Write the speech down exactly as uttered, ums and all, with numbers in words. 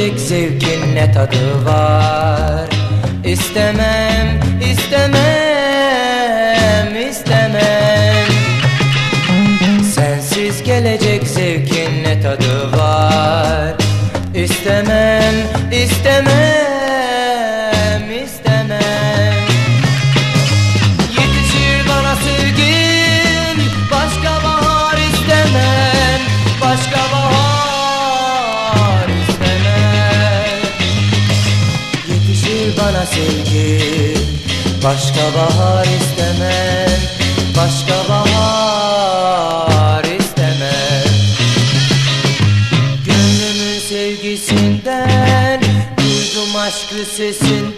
gelecek zevkin ne tadı var. İstemem, istemem, istemem. Sensiz gelecek zevkin ne tadı var. İstemem, istemem, istemem. Yetişir bana sevgin, başka bahar istemem, başka bahar istemem. Yetişir bana sevgin, başka bahar istemem, başka bahar istemem. Gönlümün sevgisinden, duydum aşkı sesinden.